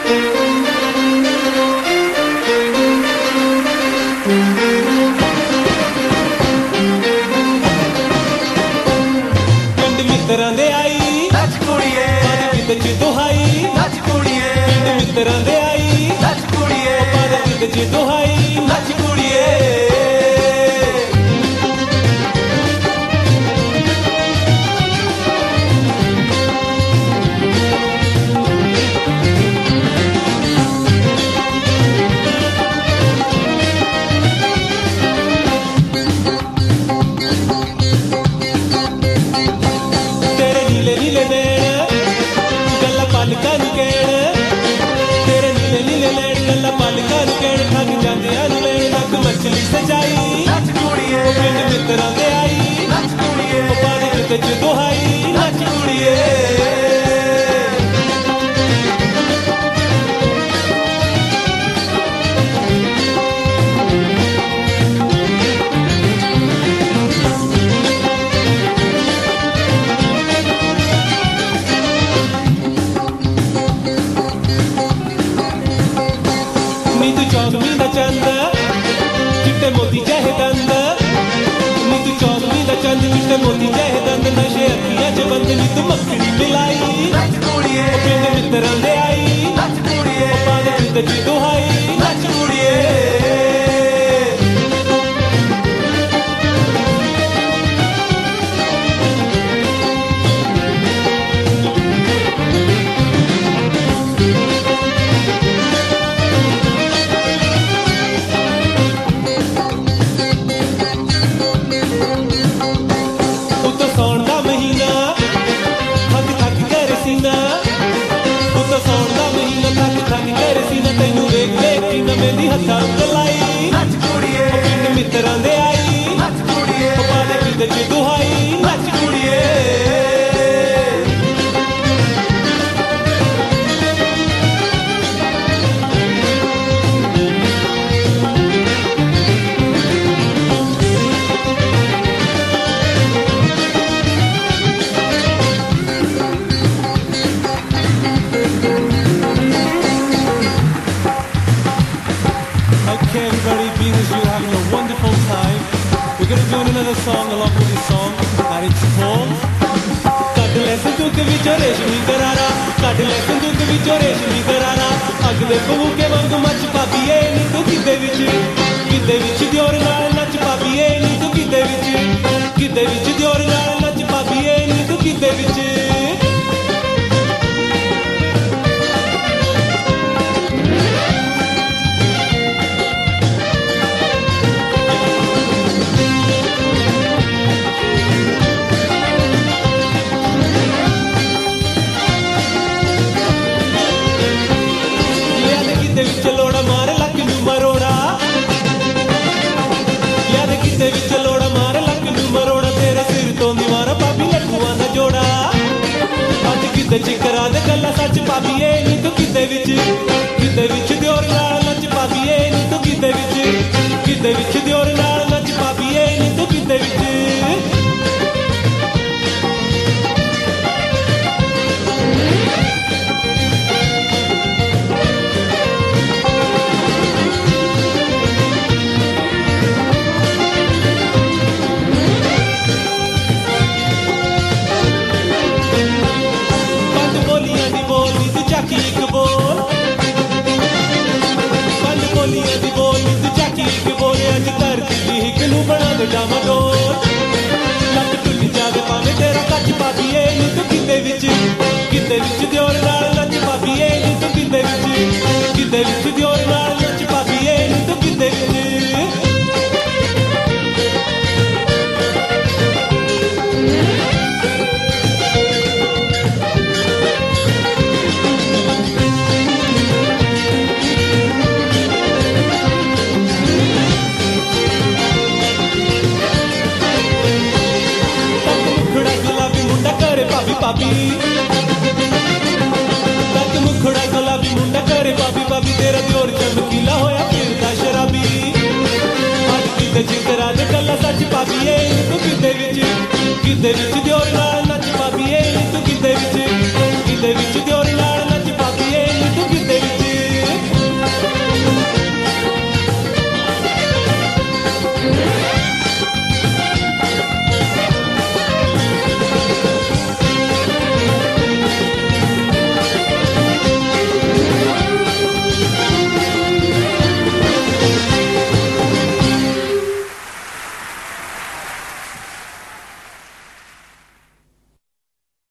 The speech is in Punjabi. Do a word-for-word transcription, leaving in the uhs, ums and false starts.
ਮਿੱਤਰਾਂ ਦੇ ਆਈ ਨੱਚ ਕੁੜੀਏ, ਪਾਦੇ ਗਿੱਧ ਚ ਦੁਹਾਈ ਨੱਚ ਕੁੜੀਏ, ਪਿੰਡ ਮਿੱਤਰਾਂ ਦੇ ਆਈ ਨੱਚ ਕੁੜੀਏ, ਪਾਦੇ ਗਿੱਧ ਚ ਦੁਹਾਈ ਨੱਚ ਕੁੜੀਏ। ਮਛਲੀ ਸਜਾਈ ਨੱਚ ਕੁੜੀਏ, ਪਿੰਡ ਮਿੱਤਰਾਂ ਦੇ ਆਈ ਨੱਚ ਕੁੜੀਏ, ਪਾਦੇ ਗਿੱਧ ਚ ਦੁਹਾਈ ਨੱਚ ਕੁੜੀਏ। ਨੀ ਤੂੰ ਚੌਦਵੀਂ ਦਾ ਚੰਦ ਚਿੱਟੇ ਮੋਤੀ ਚਾਹੇ ਦੰਦ, ਨੀ ਤੂੰ ਚੌਦਵੀਂ ਦਾ ਚੰਦ ਚਿੱਟੇ ਮੋਤੀ ਚਾਹੇ ਦੰਦ, ਨਸ਼ੇ ਅੱਖੀਆਂ ਚ ਬੰਦ ਨੀ ਤੂੰ ਮੱਖਣੀ ਮਿਲਾਈ ਨੱਚ ਕੁੜੀਏ, ਪਿੰਡ ਮਿੱਤਰਾਂ ਦੇ ਆਈ ਨੱਚ ਕੁੜੀਏ, ਪਾਦੇ ਗਿੱਧ ਚ ਦੁਹਾਈ ਨੱਚ ਕੁੜੀਏ। ਮੇਰੀ ਹੱਥਾਂ ਚਲਾਈ ਨੱਚ ਕੁੜੀਏ, ਪਿੰਡ ਮਿੱਤਰਾਂ ਦੇ ਆਈ ਨੱਚ ਕੁੜੀਏ, ਪਾਦੇ ਗਿੱਧ ਚ ਦੁਹਾਈ ਨੱਚ ਕੁੜੀਏ। Okay, everybody, being as you're having a wonderful time, we're going to do another song along with this song, and it's called ਕੱਢ ਲੈ ਸੰਦੂਕ ਵਿੱਚੋਂ ਰੇਸ਼ਮੀ ਗਰਾਰਾ, ਕੱਢ ਲੈ ਸੰਦੂਕ ਵਿੱਚੋਂ ਰੇਸ਼ਮੀ ਗਰਾਰਾ, ਅੱਗ ਦੇ ਭੂਕੇ ਵਾਂਗੂ ਮੱਚ ਪਾਬੀਏ ਨੀ ਤੂੰ ਗਿੱਧੇ ਵਿੱਚ, ਗਿੱਧੇ ਵਿੱਚ ਦਿਓਰ ਨਾਲ ਨੱਚ ਪਾਬੀਏ ਨੀ ਤੂੰ ਗਿੱਧੇ ਵਿੱਚ, ਗਿੱਧੇ ਵਿੱਚ ਦਿਓਰ ਨਾਲ ਨੱਚ ਪਾਬੀਏ ਨੀ ਤੂੰ ਗਿੱਧੇ ਵਿੱਚ। ਗਿੱਧੇ ਵਿੱਚ ਲੋੜਾ ਮਾਰ ਲੱਕ ਨੂੰ ਮਰੋੜਾ, ਯਾਦ ਗਿੱਧੇ ਵਿੱਚ ਲੋੜਾ ਮਾਰ ਲੱਕ ਨੂੰ ਮਰੋੜਾ, ਤੇਰੇ ਸਿਰ ਤੋਂ ਦੀਵਾਰਾ ਪਾਬੀ ਲੱਖੂਆਂ ਦਾ ਜੋੜਾ, ਅੱਜ ਗਿੱਧੇ ਚ ਕਰਾ ਦੇ ਗੱਲਾਂ ਸੱਚ ਪਾਬੀਏ ਨੀ ਤੂੰ ਗਿੱਧੇ ਵਿੱਚ, ਗਿੱਧੇ ਵਿੱਚ ਦਿਓਰ ਨਾਲ ਨੱਚ ਪਾਬੀਏ ਨੀ ਤੂੰ ਗਿੱਧੇ ਵਿੱਚ, ਗਿੱਧੇ ਵਿੱਚ ਦਿਓਰ ਨਾਲ ਨੱਚ ਪਾਬੀਏ ਨੀ ਤੂੰ ਗਿੱਧੇ ਵਿੱਚ। ਜਾਵਾਂ ਡੋਰ ਲੱਕ ਟੁੱਟ ਜਾਵੇ ਭਾਵੇਂ ਤੇਰਾ ਕੱਚ ਪਾਬੀਏ ਨੀ ਤੂੰ ਗਿੱਧੇ ਵਿੱਚ, ਗਿੱਧੇ ਵਿੱਚ ਦਿਓਰ ਨਾਲ ਨੱਚ ਪਾਬੀਏ ਨੀ ਤੂੰ ਗਿੱਧੇ ਵਿੱਚ, ਗਿੱਧੇ ਵਿੱਚ ਦਿਓਰ ਨਾਲ ਨੱਚ ਪਾਬੀਏ ਨੀ ਤੂੰ ਗਿੱਧੇ ਵਿੱਚ। ਭਾਬੀ ਤੱਕ ਮੁਖੜਾ ਗੁਲਾਬੀ ਮੁੰਡਾ ਕਰੇ ਭਾਬੀ, ਭਾਬੀ ਤੇਰਾ ਦਿਓਰ ਚਮਕੀਲਾ ਹੋਇਆ ਫਿਰਦਾ ਸ਼ਰਾਬੀ, ਅੱਜ ਗਿੱਧੇ ਚ ਕਰਾ ਦੇ ਗੱਲਾਂ ਸੱਚ ਪਾਬੀਏ ਨੀ ਤੂੰ ਗਿੱਧੇ ਵਿੱਚ, ਗਿੱਧੇ ਵਿੱਚ ਦਿਓਰ ਨਾਲ ਨੱਚ ਪਾਬੀਏ ਨੀ ਤੂੰ ਗਿੱਧੇ ਵਿੱਚ, ਗਿੱਧੇ ਵਿੱਚ ਦਿਓਰ ਨਾਲ ਨੱਚ ਪਾਬੀਏ ਨੀ ਤੂੰ ਗਿੱਧੇ ਵਿੱਚ। Thank you.